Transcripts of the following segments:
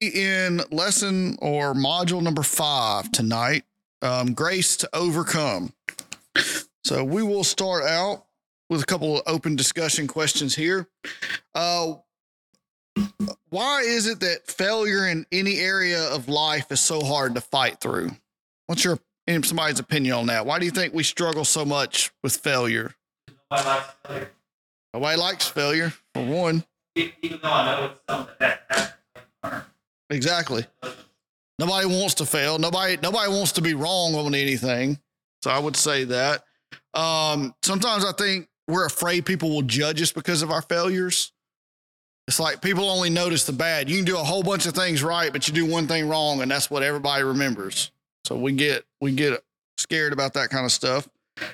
in lesson or module number 5 tonight, grace to overcome. So we will start out with a couple of open discussion questions here. Why is it that failure in any area of life is so hard to fight through? What's somebody's opinion on that? Why do you think we struggle so much with failure? Nobody likes failure. Nobody likes failure, for one. Even though I know it's something that has to learn. Exactly. Nobody wants to fail. Nobody wants to be wrong on anything. So I would say that. Sometimes I think we're afraid people will judge us because of our failures. It's like people only notice the bad. You can do a whole bunch of things right, but you do one thing wrong, and that's what everybody remembers. So we get scared about that kind of stuff.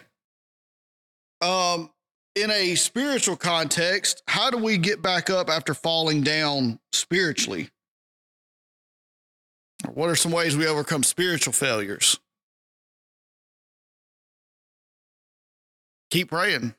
In a spiritual context, how do we get back up after falling down spiritually? What are some ways we overcome spiritual failures? Keep praying.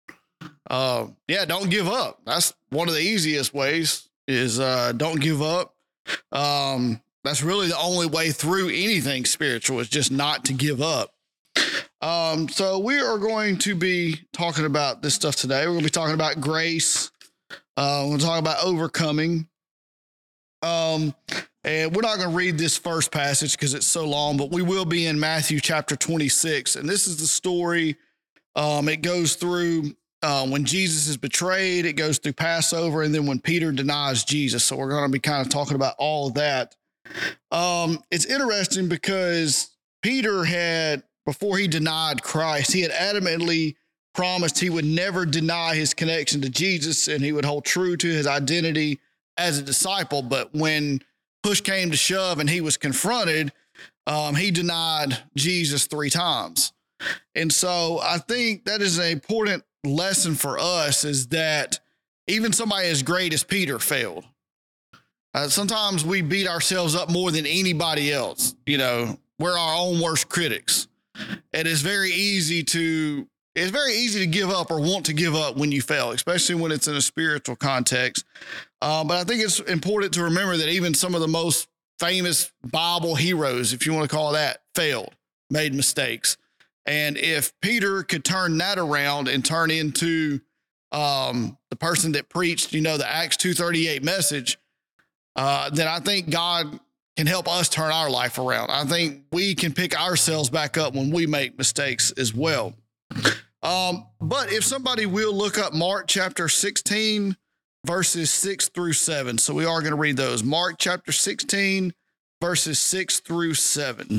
Don't give up. That's one of the easiest ways is don't give up. That's really the only way through anything spiritual is just not to give up. So we are going to be talking about this stuff today. We're going to be talking about grace. We're going to talk about overcoming. And we're not going to read this first passage because it's so long, but we will be in Matthew chapter 26. And this is the story. It goes through when Jesus is betrayed, it goes through Passover, and then when Peter denies Jesus. So we're going to be kind of talking about all of that. It's interesting because Peter had, before he denied Christ, he had adamantly promised he would never deny his connection to Jesus and he would hold true to his identity as a disciple. But when push came to shove and he was confronted, he denied Jesus 3 times. And so I think that is an important lesson for us is that even somebody as great as Peter failed. Sometimes we beat ourselves up more than anybody else. You know, we're our own worst critics. And it's very easy to give up or want to give up when you fail, especially when it's in a spiritual context. But I think it's important to remember that even some of the most famous Bible heroes, if you want to call that, failed, made mistakes. And if Peter could turn that around and turn into the person that preached, the Acts 2:38 message, then I think God can help us turn our life around. I think we can pick ourselves back up when we make mistakes as well. But if somebody will look up Mark chapter 16, verses 6 through 7. So we are going to read those. Mark chapter 16, verses 6 through 7.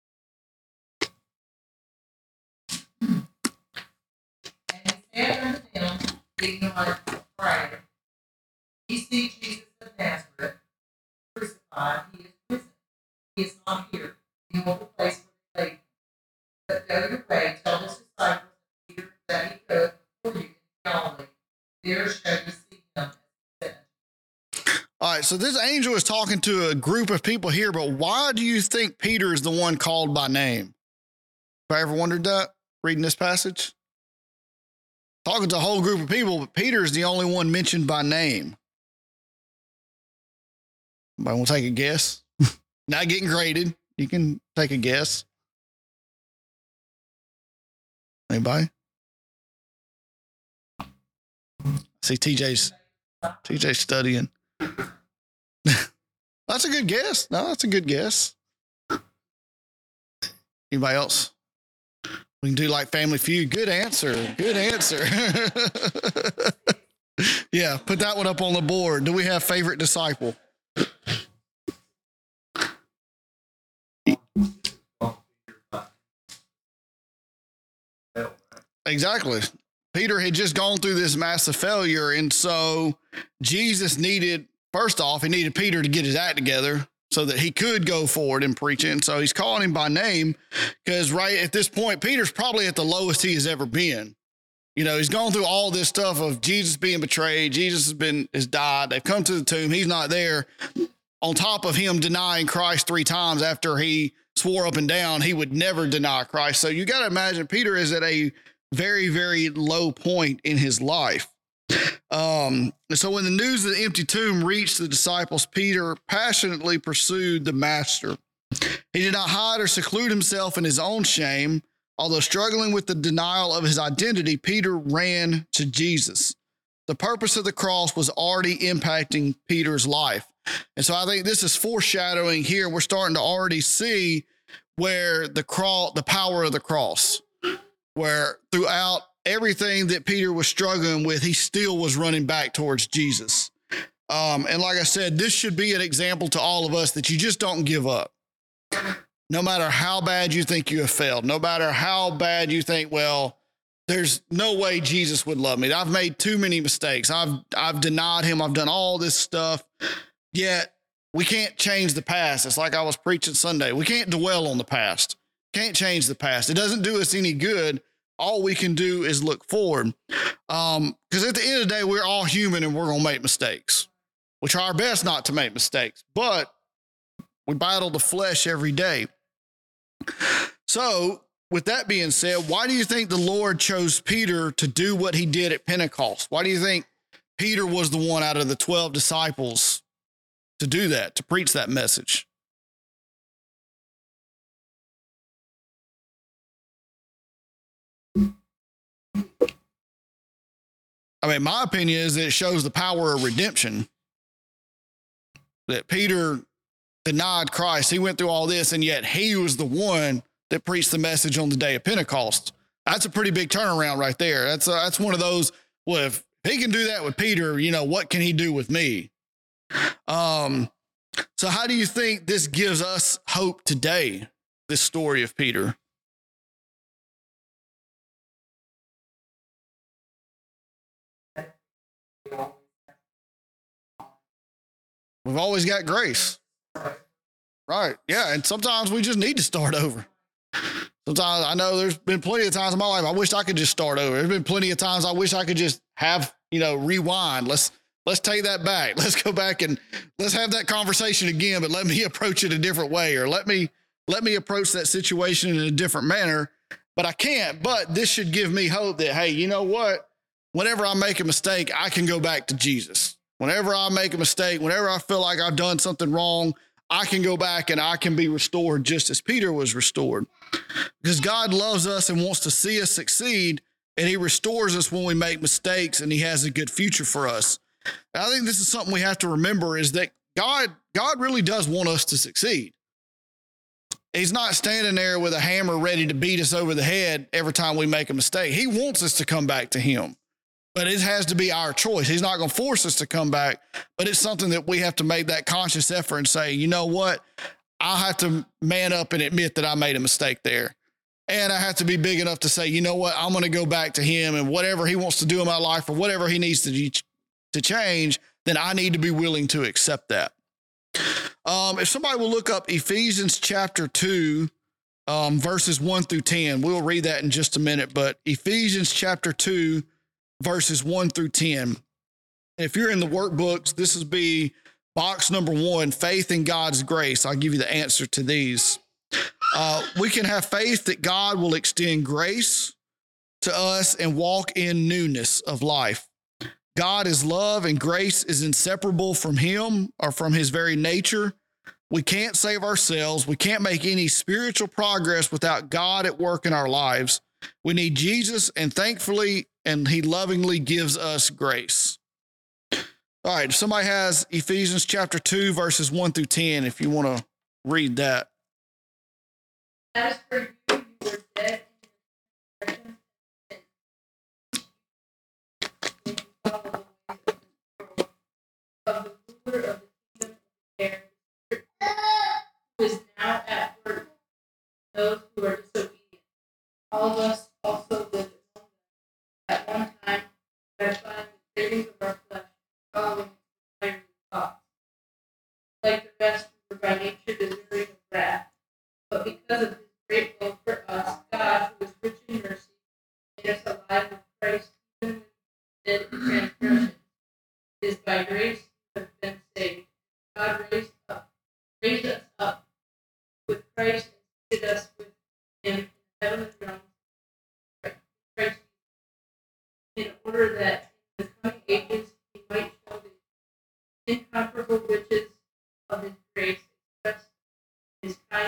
And he said unto them, ignorant of prayer, ye see Jesus of Nazareth, crucified, he is risen. He is not here. Behold the place where they laid him. But go your way, tell his disciples and Peter that he goeth before you in Galilee. There shall you see him. All right, so this angel is talking to a group of people here, but why do you think Peter is the one called by name? Have I ever wondered that, reading this passage? Talking to a whole group of people, but Peter is the only one mentioned by name. Anybody want to take a guess? Not getting graded. You can take a guess. Anybody? See, TJ's studying. That's a good guess. No, that's a good guess. Anybody else? We can do like Family Feud. Good answer. Good answer. Yeah, put that one up on the board. Do we have favorite disciple? Exactly. Peter had just gone through this massive failure. And so Jesus needed, first off, he needed Peter to get his act together so that he could go forward and preach it. And so he's calling him by name because right at this point, Peter's probably at the lowest he has ever been. He's gone through all this stuff of Jesus being betrayed. Jesus has died. They've come to the tomb. He's not there. On top of him denying Christ 3 times after he swore up and down he would never deny Christ. So you got to imagine Peter is at a very, very low point in his life. And so when the news of the empty tomb reached the disciples, Peter passionately pursued the master. He did not hide or seclude himself in his own shame. Although struggling with the denial of his identity, Peter ran to Jesus. The purpose of the cross was already impacting Peter's life. And so I think this is foreshadowing here. We're starting to already see where the power of the cross, where throughout everything that Peter was struggling with, he still was running back towards Jesus. And like I said, this should be an example to all of us that you just don't give up. No matter how bad you think you have failed, no matter how bad you think, well, there's no way Jesus would love me. I've made too many mistakes. I've denied him. I've done all this stuff. Yet we can't change the past. It's like I was preaching Sunday. We can't dwell on the past. Can't change the past. It doesn't do us any good. All we can do is look forward. Because at the end of the day, we're all human and we're going to make mistakes. We try our best not to make mistakes, but we battle the flesh every day. So with that being said, why do you think the Lord chose Peter to do what he did at Pentecost? Why do you think Peter was the one out of the 12 disciples to do that, to preach that message? I mean, my opinion is that it shows the power of redemption. That Peter denied Christ. He went through all this, and yet he was the one that preached the message on the day of Pentecost. That's a pretty big turnaround right there. That's one of those, well, if he can do that with Peter, you know, what can he do with me? So how do you think this gives us hope today, this story of Peter? We've always got grace. Right. Yeah. And sometimes we just need to start over. Sometimes I know there's been plenty of times in my life I wish I could just start over. There's been plenty of times I wish I could just have, rewind. Let's take that back. Let's go back and let's have that conversation again, but let me approach it a different way, or let me approach that situation in a different manner. But I can't. But this should give me hope that, hey, you know what? Whenever I make a mistake, I can go back to Jesus. Whenever I make a mistake, whenever I feel like I've done something wrong, I can go back and I can be restored just as Peter was restored. Because God loves us and wants to see us succeed, and he restores us when we make mistakes, and he has a good future for us. And I think this is something we have to remember, is that God really does want us to succeed. He's not standing there with a hammer ready to beat us over the head every time we make a mistake. He wants us to come back to him. But it has to be our choice. He's not going to force us to come back, but it's something that we have to make that conscious effort and say, you know what? I'll have to man up and admit that I made a mistake there. And I have to be big enough to say, you know what? I'm going to go back to him, and whatever he wants to do in my life or whatever he needs to change, then I need to be willing to accept that. If somebody will look up Ephesians chapter 2, verses 1 through 10, we'll read that in just a minute, but Ephesians chapter 2, verses 1 through 10. And if you're in the workbooks, this will be box number 1, faith in God's grace. I'll give you the answer to these. We can have faith that God will extend grace to us and walk in newness of life. God is love, and grace is inseparable from him, or from his very nature. We can't save ourselves. We can't make any spiritual progress without God at work in our lives. We need Jesus, and thankfully, and he lovingly gives us grace. All right, if somebody has Ephesians chapter 2, verses 1 through 10, if you want to read that. As for you, you were dead in your transgressions and you followed the ways of the ruler of the kingdom of the air, who is now at work, those who are disobedient. All of us also lived among them at one time, gratifying the cravings of our flesh, following the desires of thoughts. Like the rest, we were by nature deserving of wrath. But because of his great love for us, God, who is rich in mercy, made us alive with Christ, even when we were dead in transgression. It is by grace you have been saved. God raised us up with Christ and seated us with him in heavenly realms, Christ, in order that in the coming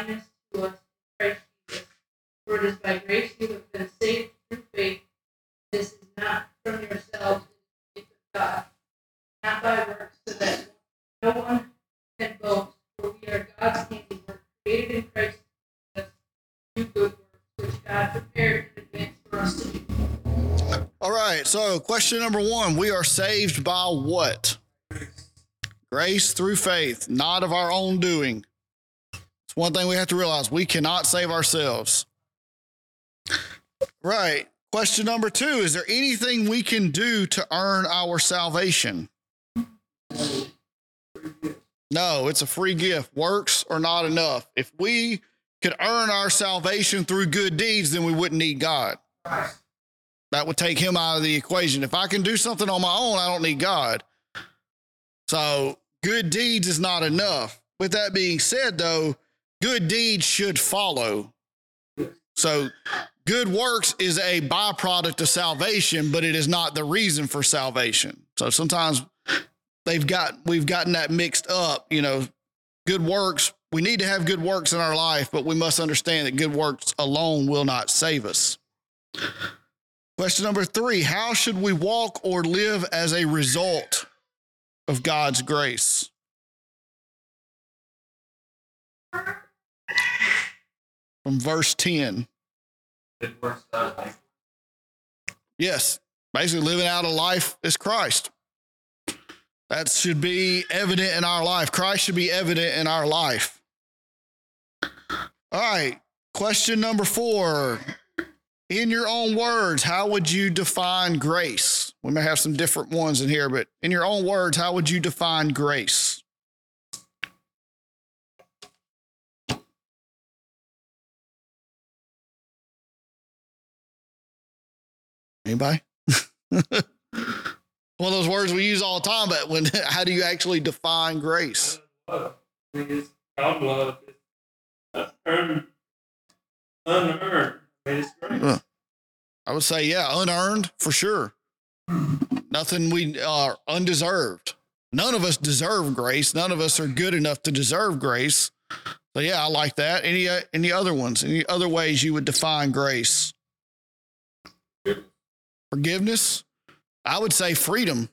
kindness to us in Christ Jesus. For it is by grace you have been saved through faith. This is not from yourselves, it is the gift of God, not by works, so that no one can boast. For we are God's handiwork, created in Christ Jesus to do good works, which God prepared in advance for us to do. All right. So question number 1, we are saved by what? Grace through faith, not of our own doing. It's one thing we have to realize. We cannot save ourselves. Right. Question number 2, is there anything we can do to earn our salvation? No, it's a free gift. Works are not enough. If we could earn our salvation through good deeds, then we wouldn't need God. That would take him out of the equation. If I can do something on my own, I don't need God. So good deeds is not enough. With that being said, though, good deeds should follow. So good works is a byproduct of salvation, but it is not the reason for salvation. So sometimes we've gotten that mixed up. You know, good works, we need to have good works in our life, but we must understand that good works alone will not save us. Question number 3, how should we walk or live as a result of God's grace? From verse 10. Good works done. Yes, basically living out a life as Christ. That should be evident in our life. Christ should be evident in our life. All right, question number 4. In your own words, how would you define grace? We may have some different ones in here, but in your own words, how would you define grace? Anybody? One of those words we use all the time, but how do you actually define grace? Love. I mean, it's God love. It's unearned. I mean, it's great. I would say, yeah, unearned for sure. Nothing we are undeserved. None of us deserve grace. None of us are good enough to deserve grace. So yeah, I like that. Any other ones? Any other ways you would define grace? Forgiveness. I would say freedom.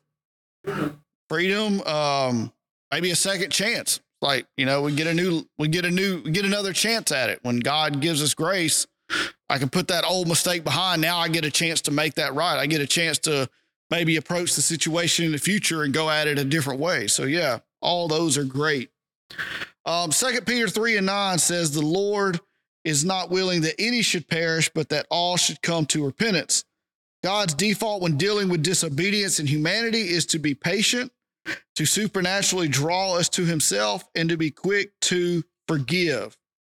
Freedom. Maybe a second chance. Like, you know, we get another chance at it. When God gives us grace, I can put that old mistake behind. Now I get a chance to make that right. I get a chance to maybe approach the situation in the future and go at it a different way. So yeah, all those are great. 2 Peter 3:9 says, the Lord is not willing that any should perish, but that all should come to repentance. God's default when dealing with disobedience and humanity is to be patient, to supernaturally draw us to himself, and to be quick to forgive.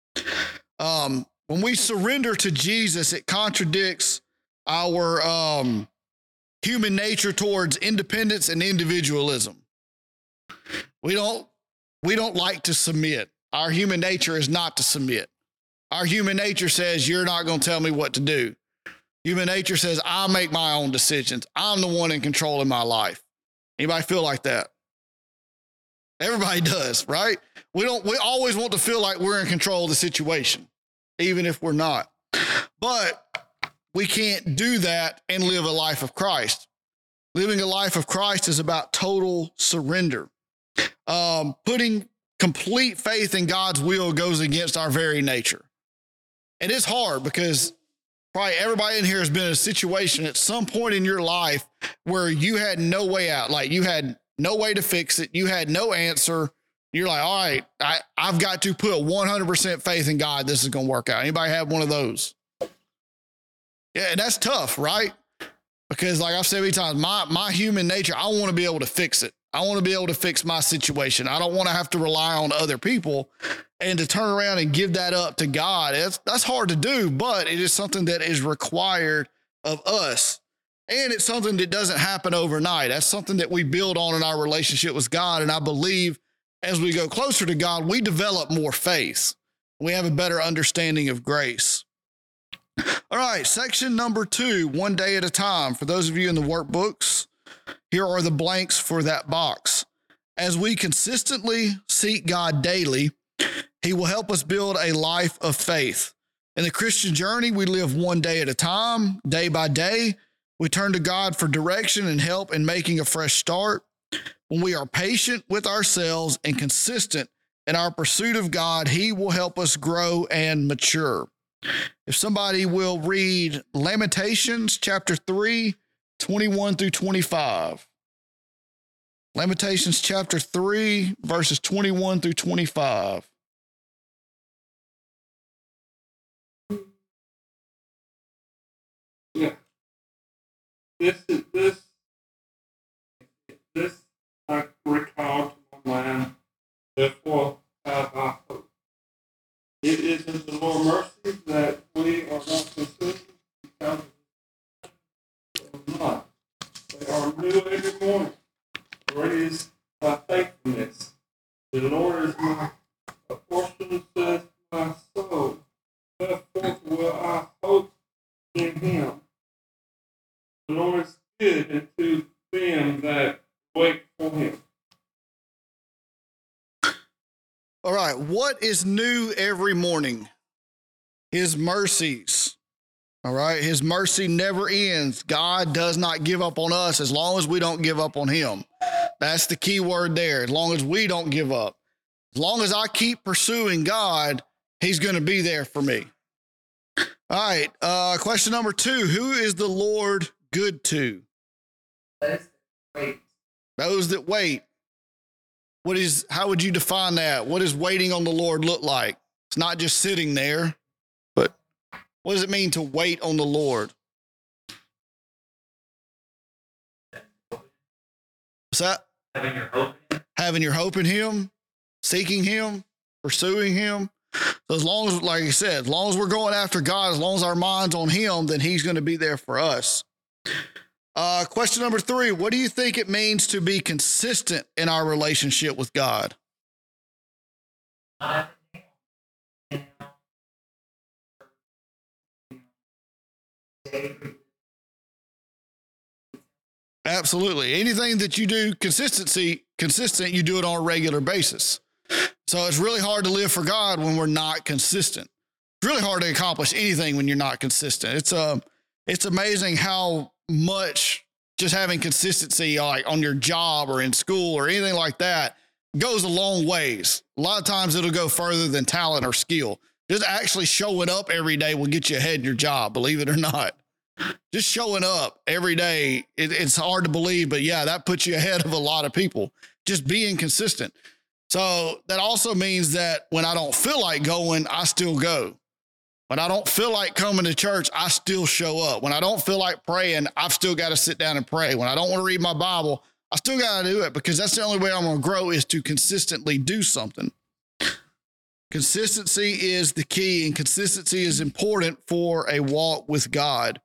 When we surrender to Jesus, it contradicts our human nature towards independence and individualism. We don't like to submit. Our human nature is not to submit. Our human nature says, you're not going to tell me what to do. Human nature says, I make my own decisions. I'm the one in control of my life. Anybody feel like that? Everybody does, right? We always want to feel like we're in control of the situation, even if we're not. But we can't do that and live a life of Christ. Living a life of Christ is about total surrender. Putting complete faith in God's will goes against our very nature. And it's hard because probably everybody in here has been in a situation at some point in your life where you had no way out. Like you had no way to fix it. You had no answer. You're like, all right, I've got to put 100% faith in God. This is going to work out. Anybody have one of those? Yeah, and that's tough, right? Because like I've said many times, my human nature, I want to be able to fix it. I want to be able to fix my situation. I don't want to have to rely on other people, and to turn around and give that up to God. That's hard to do, but it is something that is required of us. And it's something that doesn't happen overnight. That's something that we build on in our relationship with God. And I believe as we go closer to God, we develop more faith. We have a better understanding of grace. All right, section number 2, one day at a time. For those of you in the workbooks, here are the blanks for that box. As we consistently seek God daily, He will help us build a life of faith. In the Christian journey, we live one day at a time, day by day. We turn to God for direction and help in making a fresh start. When we are patient with ourselves and consistent in our pursuit of God, He will help us grow and mature. If somebody will read Lamentations chapter 3, 21 through 25. Lamentations chapter 3, verses 21 through 25. Yeah. This I recall to my mind, therefore have I hope. It is in the Lord's mercy that we are not consumed because of not. They are new every morning. Great is thy faithfulness. The Lord is my portion, says my soul. Therefore will I hope in him. The Lord is good unto them that wait for him. All right. What is new every morning? His mercies. All right. His mercy never ends. God does not give up on us as long as we don't give up on him. That's the key word there. As long as we don't give up. As long as I keep pursuing God, he's going to be there for me. All right. Question number 2. Who is the Lord good to? Those that wait. How would you define that? What does waiting on the Lord look like? It's not just sitting there, but what does it mean to wait on the Lord? What's that? Having your hope in him. Having your hope in him, seeking him, pursuing him. So as long as, like I said, as long as we're going after God, as long as our mind's on him, then he's going to be there for us. Question number 3, what do you think it means to be consistent in our relationship with God? Absolutely. Anything that you do consistent, you do it on a regular basis. So it's really hard to live for God when we're not consistent. It's really hard to accomplish anything when you're not consistent. It's amazing how much just having consistency, like on your job or in school or anything like that, goes a long ways. A lot of times it'll go further than talent or skill. Just actually showing up every day will get you ahead in your job, believe it or not. Just showing up every day, it's hard to believe, but yeah, that puts you ahead of a lot of people. Just being consistent. So that also means that when I don't feel like going, I still go. When I don't feel like coming to church, I still show up. When I don't feel like praying, I've still got to sit down and pray. When I don't want to read my Bible, I still got to do it because that's the only way I'm going to grow is to consistently do something. Consistency is the key, and consistency is important for a walk with God.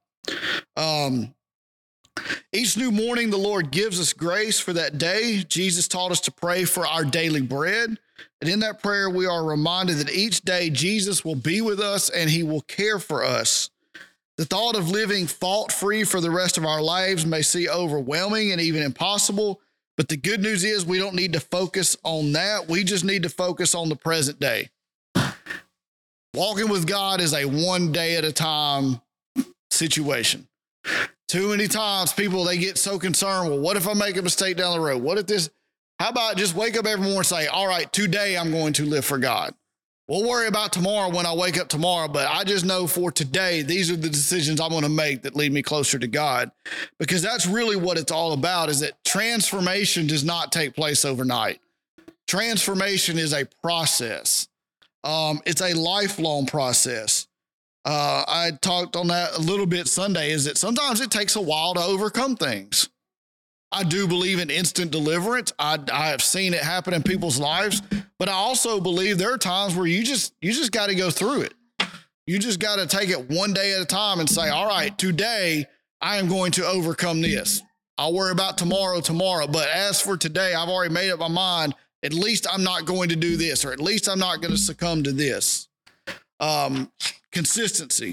Each new morning, the Lord gives us grace for that day. Jesus taught us to pray for our daily bread. And in that prayer, we are reminded that each day Jesus will be with us and he will care for us. The thought of living fault-free for the rest of our lives may seem overwhelming and even impossible, but the good news is we don't need to focus on that. We just need to focus on the present day. Walking with God is a one day at a time situation. Too many times people, they get so concerned, well, what if I make a mistake down the road? What if this? How about just wake up every morning and say, all right, today I'm going to live for God. We'll worry about tomorrow when I wake up tomorrow, but I just know for today, these are the decisions I'm going to make that lead me closer to God, because that's really what it's all about, is that transformation does not take place overnight. Transformation is a process. It's a lifelong process. I talked on that a little bit Sunday, is that sometimes it takes a while to overcome things. I do believe in instant deliverance. I have seen it happen in people's lives, but I also believe there are times where you just got to go through it. You just got to take it one day at a time and say, all right, today I am going to overcome this. I'll worry about tomorrow, but as for today, I've already made up my mind. At least I'm not going to do this, or at least I'm not going to succumb to this. Consistency.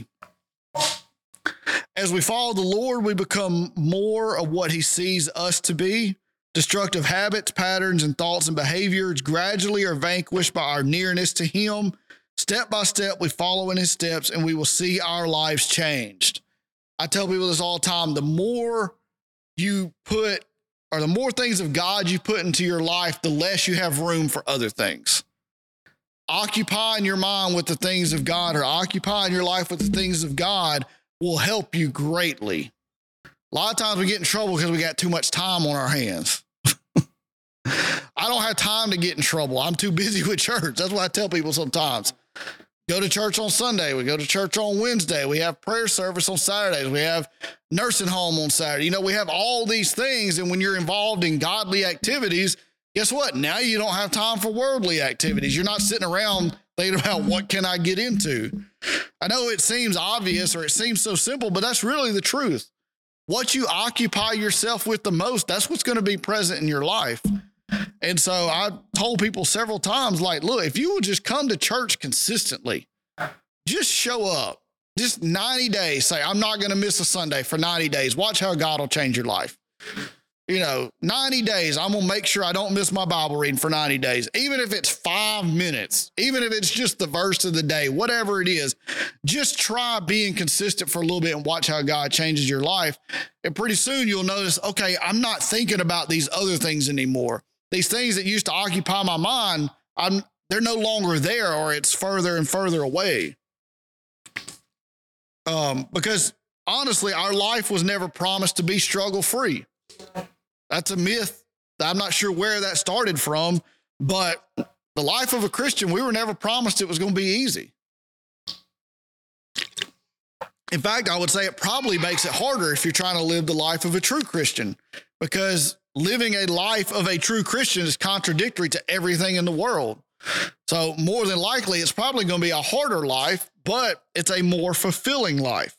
As we follow the Lord, we become more of what he sees us to be. Destructive habits, patterns, and thoughts and behaviors gradually are vanquished by our nearness to him. Step by step, we follow in his steps and we will see our lives changed. I tell people this all the time. The more you put, or the more things of God you put into your life, the less you have room for other things. Occupying your mind with the things of God, or occupying your life with the things of God, will help you greatly. A lot of times we get in trouble because we got too much time on our hands. I don't have time to get in trouble. I'm too busy with church. That's what I tell people sometimes. Go to church on Sunday. We go to church on Wednesday. We have prayer service on Saturdays. We have nursing home on Saturday. You know, we have all these things. And when you're involved in godly activities, guess what? Now you don't have time for worldly activities. You're not sitting around thinking about what can I get into. I know it seems obvious or it seems so simple, but that's really the truth. What you occupy yourself with the most, that's what's going to be present in your life. And so I told people several times, like, look, if you will just come to church consistently, just show up, just 90 days, say, I'm not going to miss a Sunday for 90 days. Watch how God will change your life. 90 days, I'm going to make sure I don't miss my Bible reading for 90 days. Even if it's 5 minutes, even if it's just the verse of the day, whatever it is, just try being consistent for a little bit and watch how God changes your life. And pretty soon you'll notice, okay, I'm not thinking about these other things anymore. These things that used to occupy my mind, they're no longer there, or it's further and further away. Because honestly, our life was never promised to be struggle-free. That's a myth. I'm not sure where that started from, but the life of a Christian, we were never promised it was going to be easy. In fact, I would say it probably makes it harder if you're trying to live the life of a true Christian, because living a life of a true Christian is contradictory to everything in the world. So more than likely, it's probably going to be a harder life, but it's a more fulfilling life.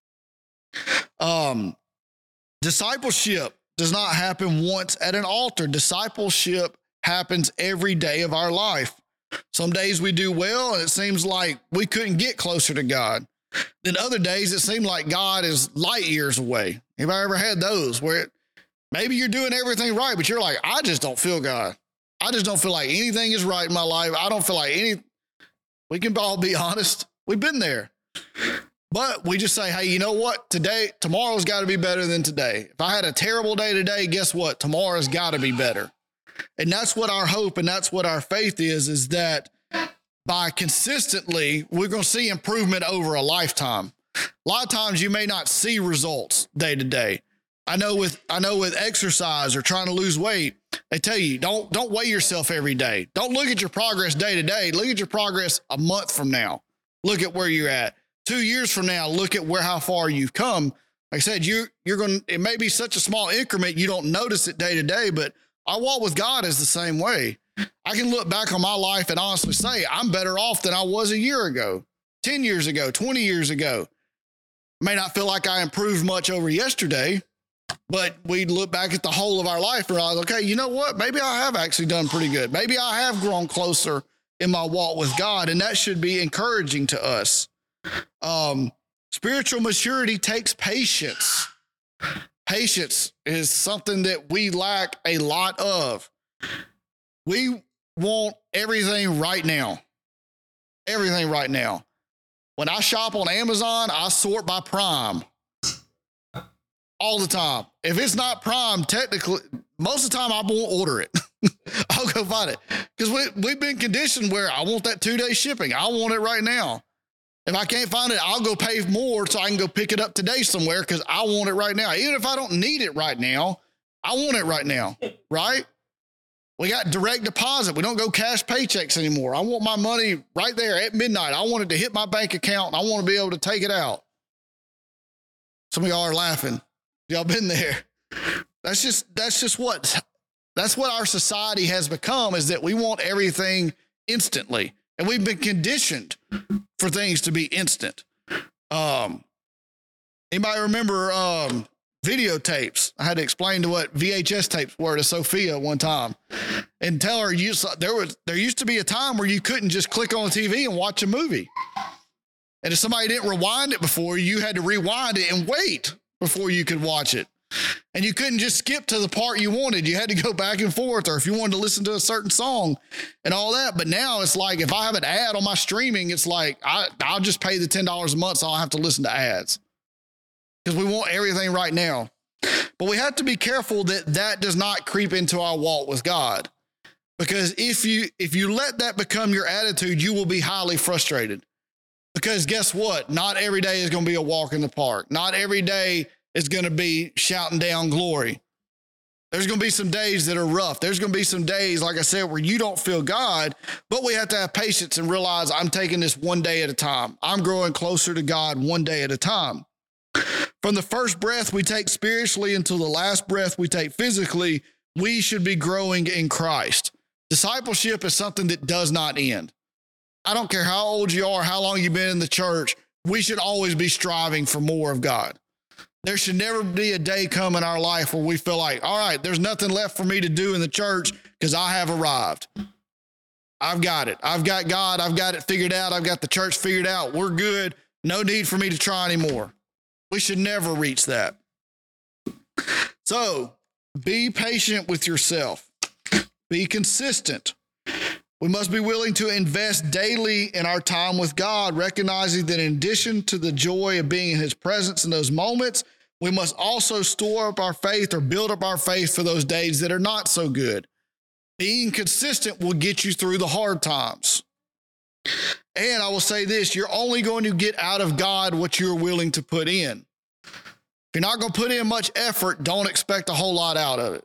Discipleship does not happen once at an altar. Discipleship happens every day of our life. Some days we do well, and it seems like we couldn't get closer to God. Then other days, it seemed like God is light years away. Anybody ever had those where maybe you're doing everything right, but you're like, I just don't feel God. I just don't feel like anything is right in my life. I don't feel like we can all be honest. We've been there. But we just say, hey, you know what? Tomorrow's got to be better than today. If I had a terrible day today, guess what? Tomorrow's got to be better. And that's what our hope and that's what our faith is that by consistently, we're going to see improvement over a lifetime. A lot of times you may not see results day to day. I know with exercise or trying to lose weight, they tell you, don't weigh yourself every day. Don't look at your progress day to day. Look at your progress a month from now. Look at where you're at. 2 years from now, look at how far you've come. Like I said, it may be such a small increment, you don't notice it day to day, but our walk with God is the same way. I can look back on my life and honestly say, I'm better off than I was a year ago, 10 years ago, 20 years ago. May not feel like I improved much over yesterday, but we look back at the whole of our life and realize, okay, you know what? Maybe I have actually done pretty good. Maybe I have grown closer in my walk with God, and that should be encouraging to us. Spiritual maturity takes patience. Patience is something that we lack a lot of. We want everything right now. Everything right now. When I shop on Amazon, I sort by Prime. All the time. If it's not Prime, technically, most of the time I won't order it. I'll go find it. Because we've been conditioned where I want that 2-day shipping. I want it right now. If I can't find it, I'll go pay more so I can go pick it up today somewhere because I want it right now. Even if I don't need it right now, I want it right now, right? We got direct deposit. We don't go cash paychecks anymore. I want my money right there at midnight. I want it to hit my bank account, and I want to be able to take it out. Some of y'all are laughing. Y'all been there. That's what our society has become, is that we want everything instantly. And we've been conditioned for things to be instant. Anybody remember videotapes? I had to explain to what VHS tapes were to Sophia one time and tell her there used to be a time where you couldn't just click on the TV and watch a movie. And if somebody didn't rewind it before, you had to rewind it and wait before you could watch it. And you couldn't just skip to the part you wanted. You had to go back and forth, or if you wanted to listen to a certain song and all that. But now it's like, if I have an ad on my streaming, it's like, I'll just pay the $10 a month so I don't have to listen to ads, because we want everything right now. But we have to be careful that that does not creep into our walk with God. Because if you let that become your attitude, you will be highly frustrated. Because guess what? Not every day is going to be a walk in the park. Not every day is going to be shouting down glory. There's going to be some days that are rough. There's going to be some days, like I said, where you don't feel God, but we have to have patience and realize I'm taking this one day at a time. I'm growing closer to God one day at a time. From the first breath we take spiritually until the last breath we take physically, we should be growing in Christ. Discipleship is something that does not end. I don't care how old you are, how long you've been in the church, we should always be striving for more of God. There should never be a day come in our life where we feel like, all right, there's nothing left for me to do in the church because I have arrived. I've got it. I've got God. I've got it figured out. I've got the church figured out. We're good. No need for me to try anymore. We should never reach that. So be patient with yourself. Be consistent. We must be willing to invest daily in our time with God, recognizing that in addition to the joy of being in his presence in those moments, we must also store up our faith or build up our faith for those days that are not so good. Being consistent will get you through the hard times. And I will say this, you're only going to get out of God what you're willing to put in. If you're not going to put in much effort, don't expect a whole lot out of it.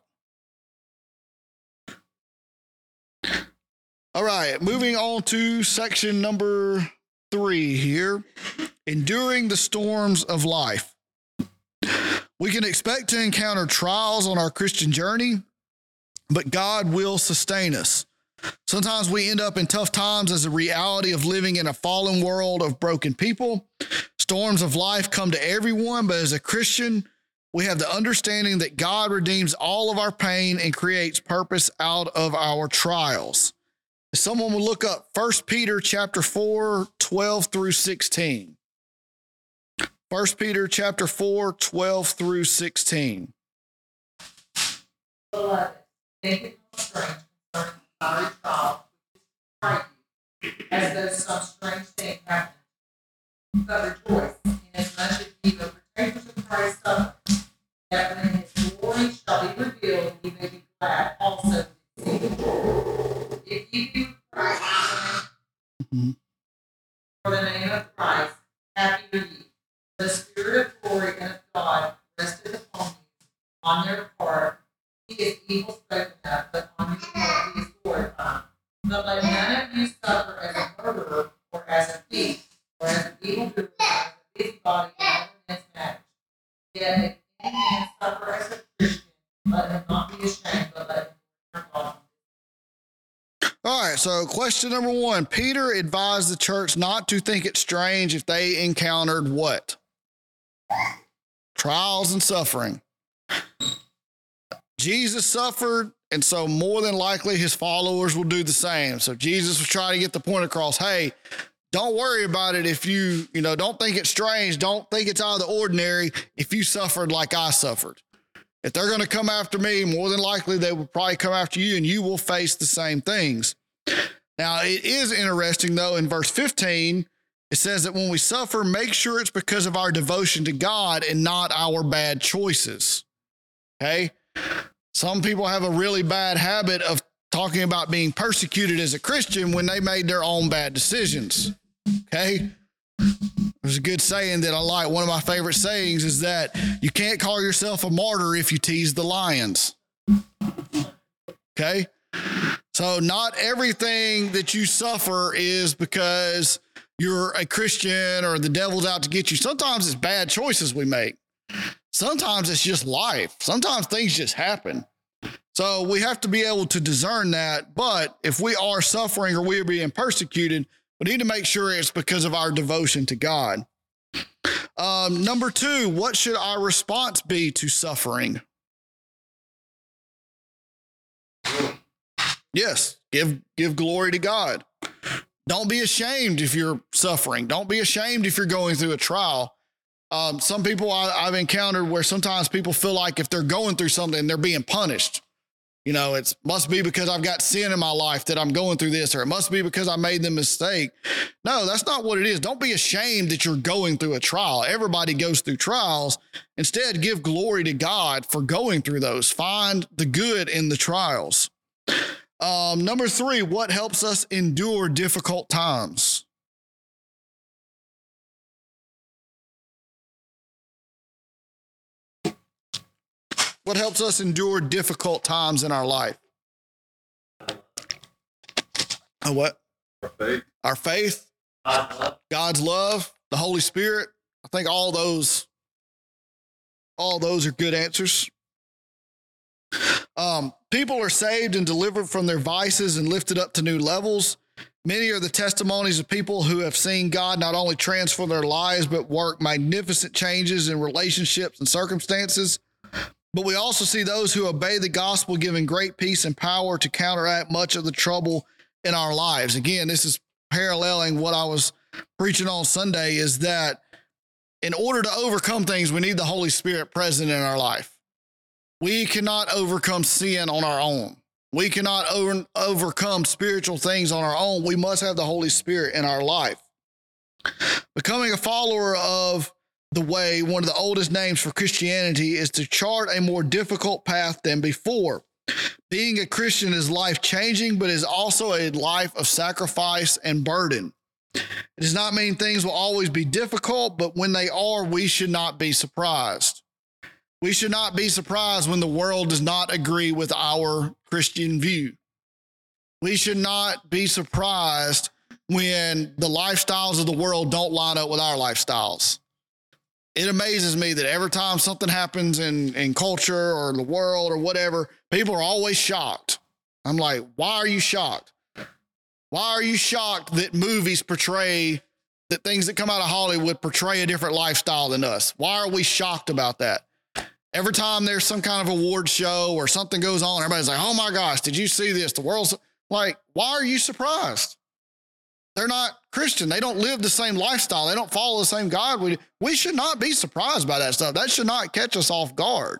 All right, moving on to section number 3 here. Enduring the storms of life. We can expect to encounter trials on our Christian journey, but God will sustain us. Sometimes we end up in tough times as a reality of living in a fallen world of broken people. Storms of life come to everyone, but as a Christian, we have the understanding that God redeems all of our pain and creates purpose out of our trials. If someone will look up 1 Peter chapter 4, 12 through 16. 1 Peter chapter 4, 12 through 16. Beloved, think it no strange concerning the fiery trial which is to try you, as though some strange thing happened. But rejoice, inasmuch as ye are partakers of Christ's suffering, that when his glory shall be revealed, ye may be glad also exceedingly. If ye be Christ for the name of Christ, happy are ye. The Spirit of glory and of God rested upon you on their part. He is evil spoken of, but on your part he is glorified. But let none of you suffer as a murderer, or as a thief, or as an evildoer, or as a busybody in other men's matters. Yet if any man suffer as a Christian, let him not be ashamed, but let him fear God. All right, so question number 1. Peter advised the church not to think it strange if they encountered what? Trials and suffering. Jesus suffered, and so more than likely his followers will do the same. So Jesus was trying to get the point across, hey, don't worry about it if you don't think it's strange. Don't think it's out of the ordinary if you suffered like I suffered. If they're going to come after me, more than likely they will probably come after you, and you will face the same things. Now, it is interesting, though, in verse 15, it says that when we suffer, make sure it's because of our devotion to God and not our bad choices. Okay? Some people have a really bad habit of talking about being persecuted as a Christian when they made their own bad decisions. Okay? There's a good saying that I like. One of my favorite sayings is that you can't call yourself a martyr if you tease the lions. Okay? So not everything that you suffer is because you're a Christian or the devil's out to get you. Sometimes it's bad choices we make. Sometimes it's just life. Sometimes things just happen. So we have to be able to discern that. But if we are suffering or we are being persecuted, we need to make sure it's because of our devotion to God. Number 2, what should our response be to suffering? Yes, give glory to God. Don't be ashamed if you're suffering. Don't be ashamed if you're going through a trial. Some people I've encountered where sometimes people feel like if they're going through something, they're being punished. You know, it must be because I've got sin in my life that I'm going through this, or it must be because I made the mistake. No, that's not what it is. Don't be ashamed that you're going through a trial. Everybody goes through trials. Instead, give glory to God for going through those. Find the good in the trials. Number 3, what helps us endure difficult times? What helps us endure difficult times in our life? What? Our faith. Our faith, God's love, the Holy Spirit. I think all those are good answers. People are saved and delivered from their vices and lifted up to new levels. Many are the testimonies of people who have seen God not only transform their lives, but work magnificent changes in relationships and circumstances. But we also see those who obey the gospel giving great peace and power to counteract much of the trouble in our lives. Again, this is paralleling what I was preaching on Sunday, is that in order to overcome things, we need the Holy Spirit present in our life. We cannot overcome sin on our own. We cannot overcome spiritual things on our own. We must have the Holy Spirit in our life. Becoming a follower of the way, one of the oldest names for Christianity, is to chart a more difficult path than before. Being a Christian is life-changing, but is also a life of sacrifice and burden. It does not mean things will always be difficult, but when they are, we should not be surprised. We should not be surprised when the world does not agree with our Christian view. We should not be surprised when the lifestyles of the world don't line up with our lifestyles. It amazes me that every time something happens in culture or the world or whatever, people are always shocked. I'm like, why are you shocked? Why are you shocked that movies portray, that things that come out of Hollywood portray a different lifestyle than us? Why are we shocked about that? Every time there's some kind of award show or something goes on, everybody's like, oh my gosh, did you see this? The world's like, why are you surprised? They're not Christian. They don't live the same lifestyle. They don't follow the same God we do. We should not be surprised by that stuff. That should not catch us off guard.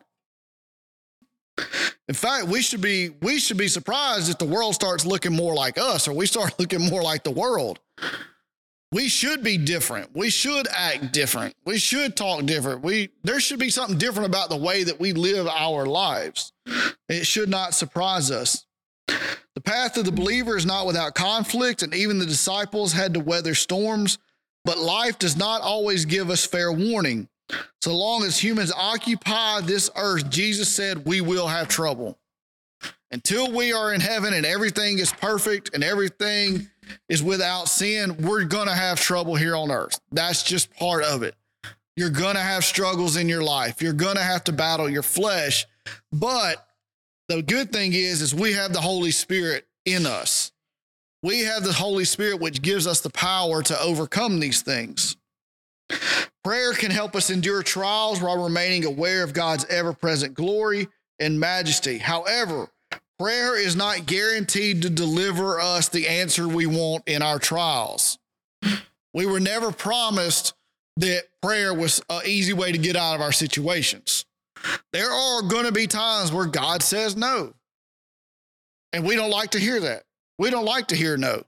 In fact, we should be surprised if the world starts looking more like us, or we start looking more like the world. We should be different. We should act different. We should talk different. There should be something different about the way that we live our lives. It should not surprise us. The path of the believer is not without conflict, and even the disciples had to weather storms, but life does not always give us fair warning. So long as humans occupy this earth, Jesus said we will have trouble. Until we are in heaven and everything is perfect and everything is without sin, we're going to have trouble here on earth. That's just part of it. You're going to have struggles in your life. You're going to have to battle your flesh. But the good thing is we have the Holy Spirit in us. We have the Holy Spirit, which gives us the power to overcome these things. Prayer can help us endure trials while remaining aware of God's ever-present glory and majesty. However, prayer is not guaranteed to deliver us the answer we want in our trials. We were never promised that prayer was an easy way to get out of our situations. There are going to be times where God says no. And we don't like to hear that. We don't like to hear no.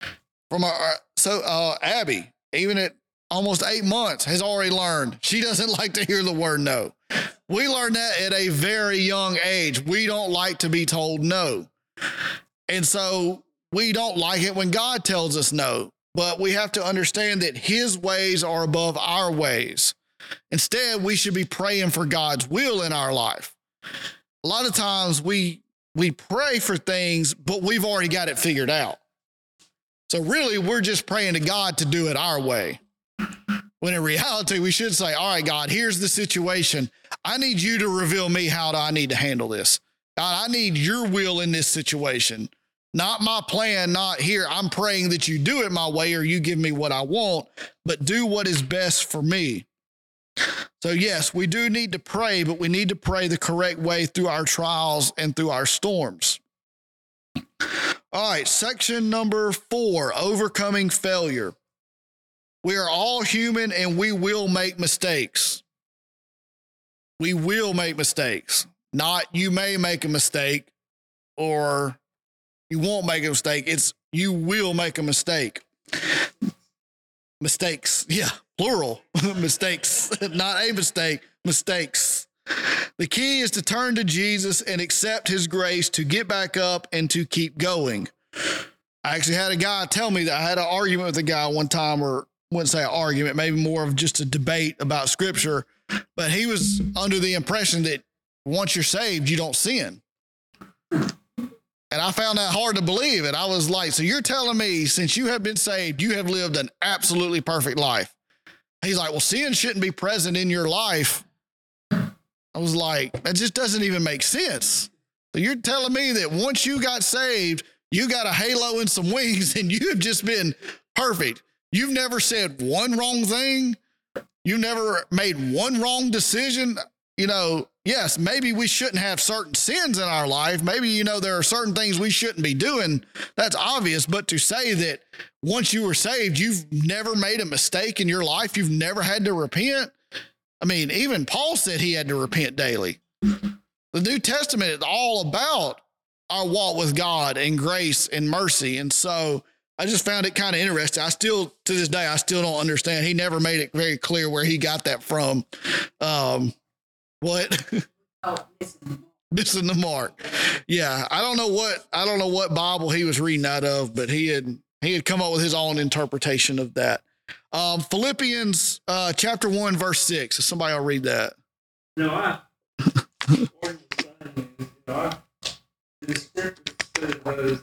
Abby, even at almost 8 months, has already learned she doesn't like to hear the word no. We learned that at a very young age. We don't like to be told no. And so we don't like it when God tells us no, but we have to understand that his ways are above our ways. Instead, we should be praying for God's will in our life. A lot of times we pray for things, but we've already got it figured out. So really, we're just praying to God to do it our way. When in reality, we should say, all right, God, here's the situation. I need you to reveal me how I need to handle this. God, I need your will in this situation. Not my plan, not here. I'm praying that you do it my way or you give me what I want, but do what is best for me. So yes, we do need to pray, but we need to pray the correct way through our trials and through our storms. All right, section number 4, overcoming failure. We are all human and we will make mistakes. We will make mistakes. Not you may make a mistake or you won't make a mistake. It's you will make a mistake. Mistakes. Yeah, plural. Mistakes. Not a mistake. Mistakes. The key is to turn to Jesus and accept his grace to get back up and to keep going. I actually had a guy tell me that I had an argument with a guy one time, or wouldn't say an argument, maybe more of just a debate about scripture. But he was under the impression that once you're saved, you don't sin. And I found that hard to believe. And I was like, so you're telling me since you have been saved, you have lived an absolutely perfect life. He's like, well, sin shouldn't be present in your life. I was like, that just doesn't even make sense. So you're telling me that once you got saved, you got a halo and some wings and you have just been perfect. You've never said one wrong thing. You never made one wrong decision. You know, yes, maybe we shouldn't have certain sins in our life. Maybe, you know, there are certain things we shouldn't be doing. That's obvious. But to say that once you were saved, you've never made a mistake in your life, you've never had to repent. I mean, even Paul said he had to repent daily. The New Testament is all about our walk with God and grace and mercy. And so I just found it kind of interesting. I still, to this day, I still don't understand. He never made it very clear where he got that from. What? Oh, Missing the mark. Yeah. I don't know what Bible he was reading out of, but he had come up with his own interpretation of that. Philippians, chapter 1, verse 6. If somebody will read that. The scripture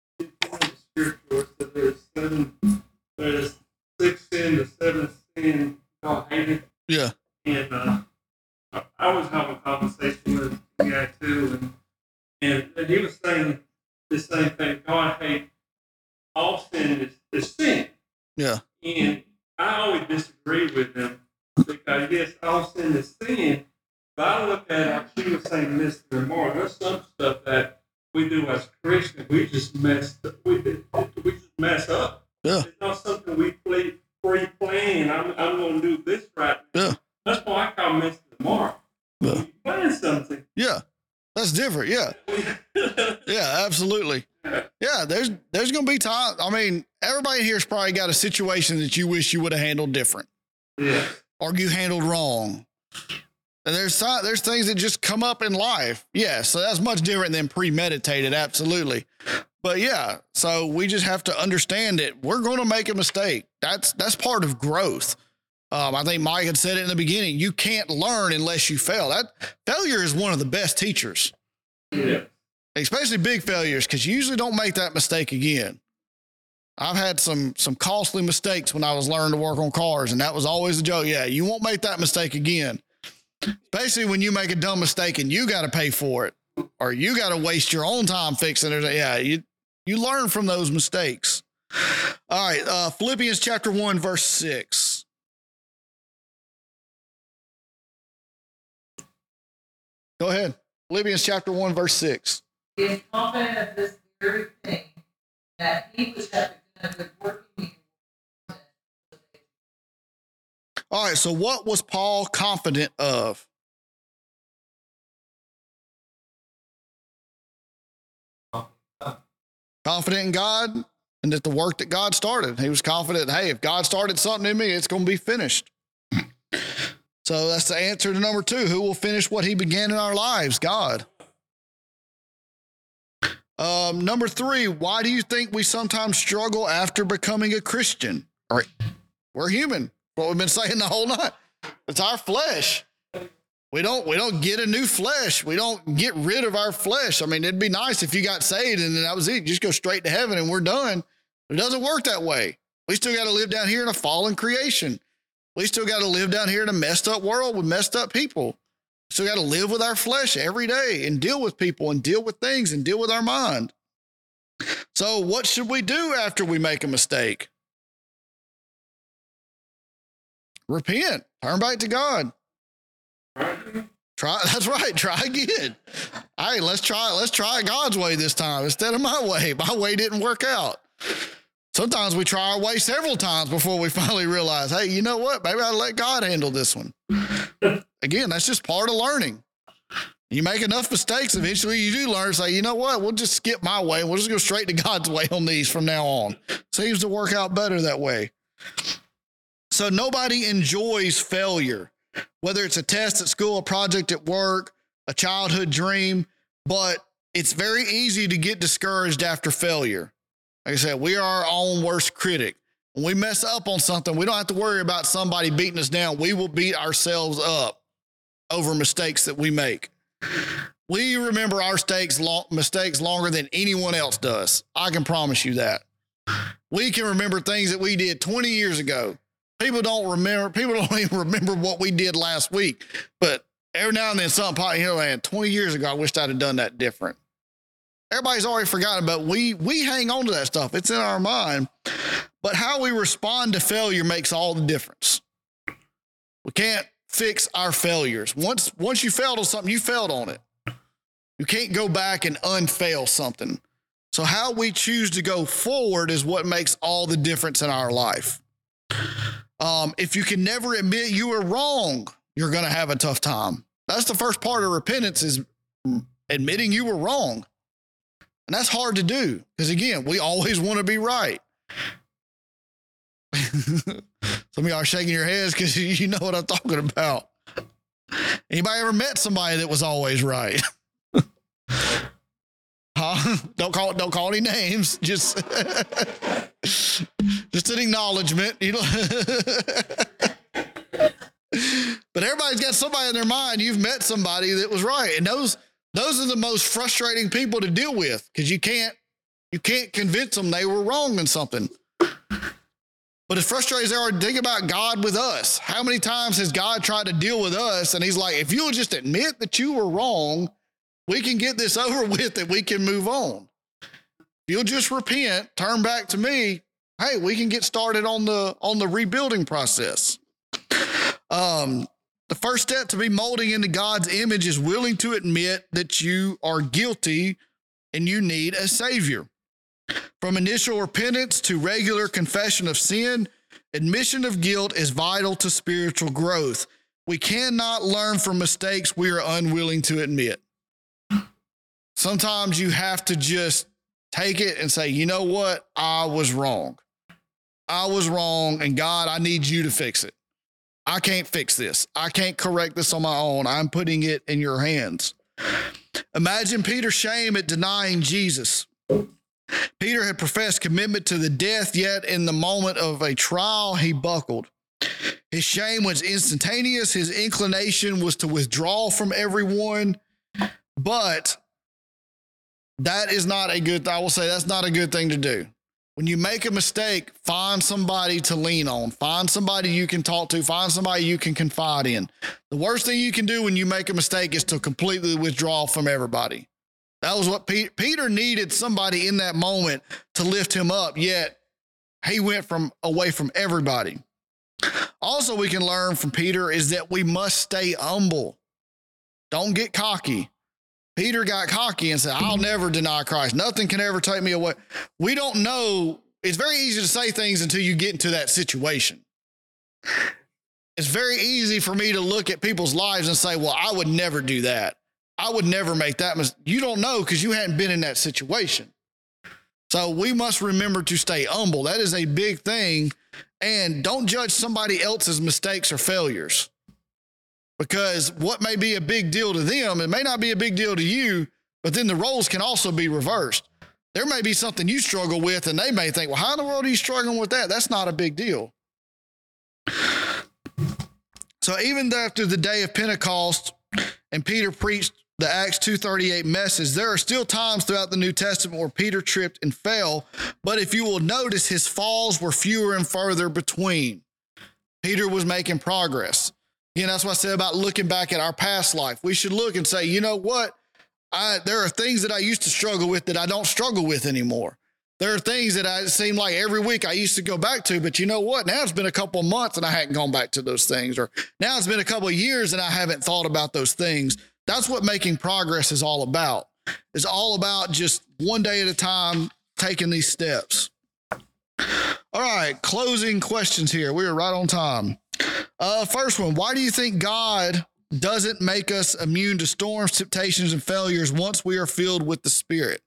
says there's 6 sin, the 7th sin, y'all hate it. Yeah. And I was having a conversation with a guy too, and he was saying the same thing. God hates all sin is sin. Yeah. And I always disagree with him because yes, all sin is sin. But I look at it like she was saying, Mr. Moore, there's some stuff that we do as Christians, we just mess up. Yeah. It's not something we pre-plan. I'm going to do this right now. Yeah. That's why I call Mr. Moore. Yeah. When you plan something. Yeah. That's different. Yeah. Yeah, absolutely. Yeah, there's going to be time. I mean, everybody here's probably got a situation that you wish you would have handled different. Yeah. Or you handled wrong. And there's things that just come up in life. Yeah, so that's much different than premeditated, absolutely. But yeah, so we just have to understand that we're going to make a mistake. That's part of growth. I think Mike had said it in the beginning. You can't learn unless you fail. That failure is one of the best teachers. Yeah. Especially big failures, because you usually don't make that mistake again. I've had some costly mistakes when I was learning to work on cars, and that was always a joke. Yeah, you won't make that mistake again. Especially when you make a dumb mistake and you got to pay for it, or you got to waste your own time fixing it. Yeah, you learn from those mistakes. All right, Philippians chapter 1, verse 6. Go ahead. Philippians chapter 1, verse 6. He is confident of this very thing, that he which hath begun a good work in you. All right, so what was Paul confident of? Confident in God and that the work that God started. He was confident, hey, if God started something in me, it's going to be finished. So that's the answer to number 2. Who will finish what he began in our lives? God. Number 3, why do you think we sometimes struggle after becoming a Christian? All right, we're human. What we've been saying the whole night. It's our flesh. We don't get a new flesh. We don't get rid of our flesh. I mean, it'd be nice if you got saved and then that was it. You just go straight to heaven and we're done. It doesn't work that way. We still got to live down here in a fallen creation. We still got to live down here in a messed up world with messed up people. We still got to live with our flesh every day and deal with people and deal with things and deal with our mind. So what should we do after we make a mistake? Repent. Turn back to God. Try. That's right. Try again. Hey, let's try God's way this time instead of my way. My way didn't work out. Sometimes we try our way several times before we finally realize, hey, you know what? Maybe I let God handle this one. Again, that's just part of learning. You make enough mistakes, eventually you do learn, say, you know what? We'll just skip my way. We'll just go straight to God's way on these from now on. Seems to work out better that way. So nobody enjoys failure, whether it's a test at school, a project at work, a childhood dream, but it's very easy to get discouraged after failure. Like I said, we are our own worst critic. When we mess up on something, we don't have to worry about somebody beating us down. We will beat ourselves up over mistakes that we make. We remember our mistakes longer than anyone else does. I can promise you that. We can remember things that we did 20 years ago. People don't even remember what we did last week. But every now and then something pops in here, man, 20 years ago, I wished I'd have done that different. Everybody's already forgotten, but we hang on to that stuff. It's in our mind. But how we respond to failure makes all the difference. We can't fix our failures. Once you failed on something, you failed on it. You can't go back and unfail something. So how we choose to go forward is what makes all the difference in our life. If you can never admit you were wrong, you're going to have a tough time. That's the first part of repentance, is admitting you were wrong. And that's hard to do because, again, we always want to be right. Some of y'all are shaking your heads because you know what I'm talking about. Anybody ever met somebody that was always right? Huh? Don't call any names. Just an acknowledgement. You know. But everybody's got somebody in their mind. You've met somebody that was right, and those are the most frustrating people to deal with because you can't convince them they were wrong in something. But as frustrating as they are, think about God with us. How many times has God tried to deal with us? And he's like, if you'll just admit that you were wrong, we can get this over with and we can move on. If you'll just repent, turn back to me, hey, we can get started on the rebuilding process. The first step to be molding into God's image is willing to admit that you are guilty and you need a savior. From initial repentance to regular confession of sin, admission of guilt is vital to spiritual growth. We cannot learn from mistakes we are unwilling to admit. Sometimes you have to just take it and say, you know what? I was wrong. I was wrong, and God, I need you to fix it. I can't fix this. I can't correct this on my own. I'm putting it in your hands. Imagine Peter's shame at denying Jesus. Peter had professed commitment to the death, yet in the moment of a trial, he buckled. His shame was instantaneous. His inclination was to withdraw from everyone. But that is not a good, I will say that's not a good thing to do. When you make a mistake, find somebody to lean on. Find somebody you can talk to. Find somebody you can confide in. The worst thing you can do when you make a mistake is to completely withdraw from everybody. That was what Peter needed, somebody in that moment to lift him up, yet he went away from everybody. Also, we can learn from Peter is that we must stay humble. Don't get cocky. Peter got cocky and said, I'll never deny Christ. Nothing can ever take me away. We don't know. It's very easy to say things until you get into that situation. It's very easy for me to look at people's lives and say, well, I would never do that. I would never make that mistake. You don't know because you hadn't been in that situation. So we must remember to stay humble. That is a big thing. And don't judge somebody else's mistakes or failures. Because what may be a big deal to them, it may not be a big deal to you, but then the roles can also be reversed. There may be something you struggle with, and they may think, well, how in the world are you struggling with that? That's not a big deal. So even after the day of Pentecost and Peter preached the Acts 2:38 message, there are still times throughout the New Testament where Peter tripped and fell. But if you will notice, his falls were fewer and further between. Peter was making progress. Again, that's what I said about looking back at our past life. We should look and say, you know what? There are things that I used to struggle with that I don't struggle with anymore. There are things that it seemed like every week I used to go back to, but you know what? Now it's been a couple of months and I hadn't gone back to those things. Or now it's been a couple of years and I haven't thought about those things. That's what making progress is all about. It's all about just one day at a time taking these steps. All right, closing questions here. We are right on time. First one, why do you think God doesn't make us immune to storms, temptations, and failures once we are filled with the Spirit?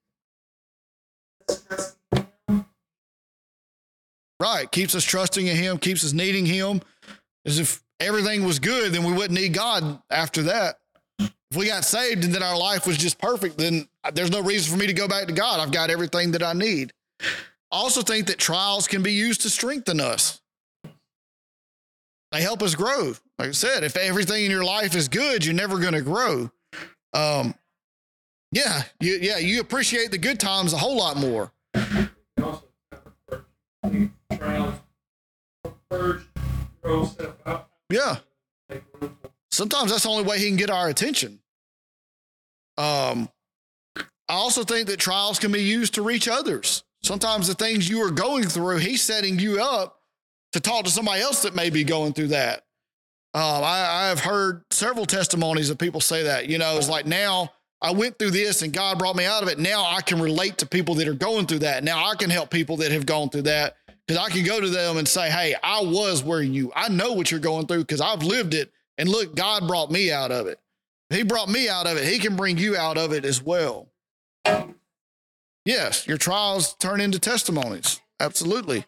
Right, keeps us trusting in Him, keeps us needing Him. As if everything was good, then we wouldn't need God after that. If we got saved and then our life was just perfect, then there's no reason for me to go back to God. I've got everything that I need. I also think that trials can be used to strengthen us. They help us grow. Like I said, if everything in your life is good, you're never going to grow. You appreciate the good times a whole lot more. Trials purge, grow stuff out. Yeah. Sometimes that's the only way He can get our attention. I also think that trials can be used to reach others. Sometimes the things you are going through, He's setting you up to talk to somebody else that may be going through that. I have heard several testimonies of people say that, it's like, now I went through this and God brought me out of it. Now I can relate to people that are going through that. Now I can help people that have gone through that, because I can go to them and say, hey, I was where I know what you're going through because I've lived it. And look, God brought me out of it. If He brought me out of it, He can bring you out of it as well. Yes, your trials turn into testimonies. Absolutely.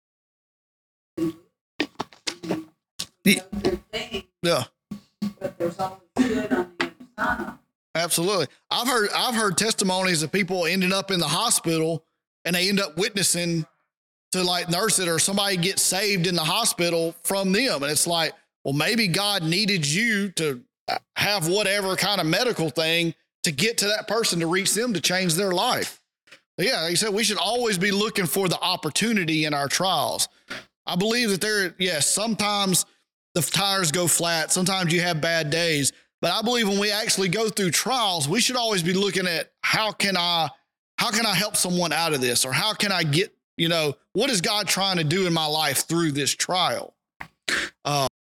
Yeah. But there's always good on the other side. Absolutely. I've heard testimonies of people ending up in the hospital and they end up witnessing to like nurses or somebody gets saved in the hospital from them. And it's like, well, maybe God needed you to have whatever kind of medical thing to get to that person to reach them to change their life. But yeah, like you said, we should always be looking for the opportunity in our trials. I believe that sometimes the tires go flat. Sometimes you have bad days. But I believe when we actually go through trials, we should always be looking at how can I help someone out of this? Or how can I get, what is God trying to do in my life through this trial?